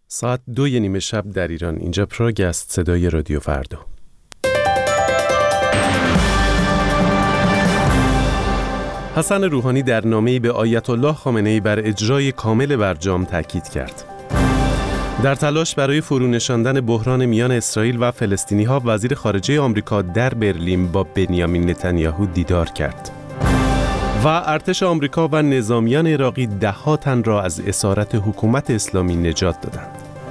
ساعت 2:30 شب در ایران. اینجا پراگ است، صدای رادیو فردا. حسن روحانی در نامه‌ای به آیت الله خامنه‌ای بر اجرای کامل برجام تاکید کرد. در تلاش برای فرونشاندن بحران میان اسرائیل و فلسطینی‌ها، وزیر خارجه آمریکا در برلین با بنیامین نتانیاهو دیدار کرد. و ارتش آمریکا و نظامیان عراقی ده‌ها تن را از اسارت حکومت اسلامی نجات دادند.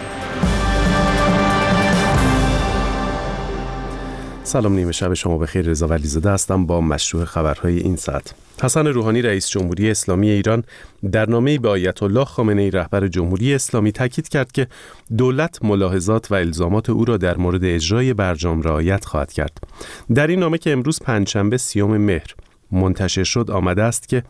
سلام، نیمه شب شما بخیر. رضا ولیزاده هستم با مشروع خبرهای این ساعت. حسن روحانی رئیس جمهوری اسلامی ایران در نامه‌ای به آیت الله خامنه‌ای رهبر جمهوری اسلامی تاکید کرد که دولت ملاحظات و الزامات او را در مورد اجرای برجام رعایت خواهد کرد. در این نامه که امروز پنجشنبه 30 مهر منتشر شد آمده است که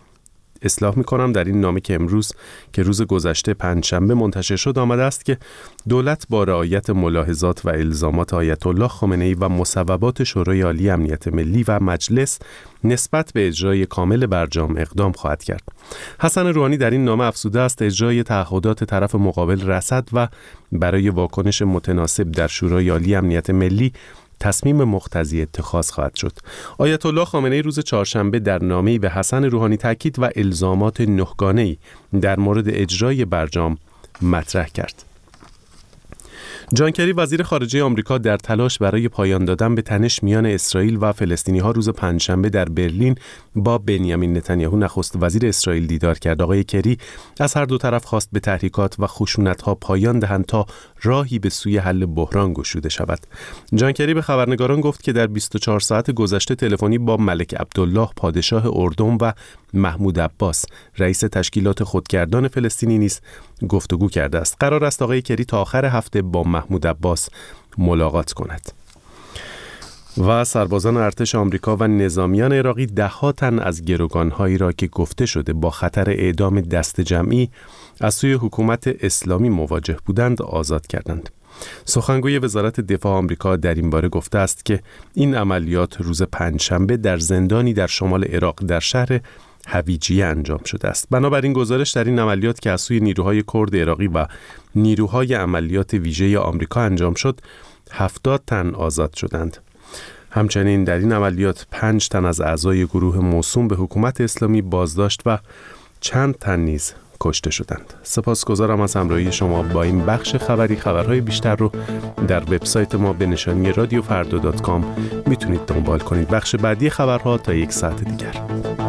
در این نامه که امروز که روز گذشته پنجشنبه منتشر شد آمده است که دولت با رعایت ملاحظات و الزامات آیت الله خامنه‌ای و مصوبات شورای عالی امنیت ملی و مجلس نسبت به اجرای کامل برجام اقدام خواهد کرد. حسن روحانی در این نامه افزوده است اجرای تعهدات طرف مقابل رصد و برای واکنش متناسب در شورای عالی امنیت ملی تصمیم مقتضی اتخاذ خواهد شد. آیت الله خامنه‌ای روز چهارشنبه در نامه‌ای به حسن روحانی تاکید و الزامات نهگانه‌ای در مورد اجرای برجام مطرح کرد. جان کری وزیر خارجه آمریکا در تلاش برای پایان دادن به تنش میان اسرائیل و فلسطینی‌ها روز پنجشنبه در برلین با بنیامین نتانیاهو نخست وزیر اسرائیل دیدار کرد. آقای کری از هر دو طرف خواست به تحریکات و خشونت‌ها پایان دهند تا راهی به سوی حل بحران گشوده شود. جان کری به خبرنگاران گفت که در 24 ساعت گذشته تلفنی با ملک عبدالله پادشاه اردن و محمود عباس رئیس تشکیلات خودگردان فلسطینی نیز گفتگو کرده است. قرار است آقای کری تا آخر هفته با محمود عباس ملاقات کند. و سربازان ارتش آمریکا و نظامیان عراقی ده‌ها تن از گروگان‌هایی را که گفته شده با خطر اعدام دست جمعی از سوی حکومت اسلامی مواجه بودند آزاد کردند. سخنگوی وزارت دفاع آمریکا در این باره گفته است که این عملیات روز پنجشنبه در زندانی در شمال عراق در شهر هویجیه انجام شده است. بنابراین گزارش در این عملیات که از سوی نیروهای کرد عراقی و نیروهای عملیات ویژه آمریکا انجام شد 70 تن آزاد شدند. همچنین در این عملیات 5 تن از اعضای گروه موسوم به حکومت اسلامی بازداشت و چند تن نیز کشته شدند. سپاسگزارم از همراهی شما با این بخش خبری. خبرهای بیشتر رو در وبسایت ما به نشانی radiofarda.com میتونید دنبال کنید. بخش بعدی خبرها تا 1 ساعت دیگر.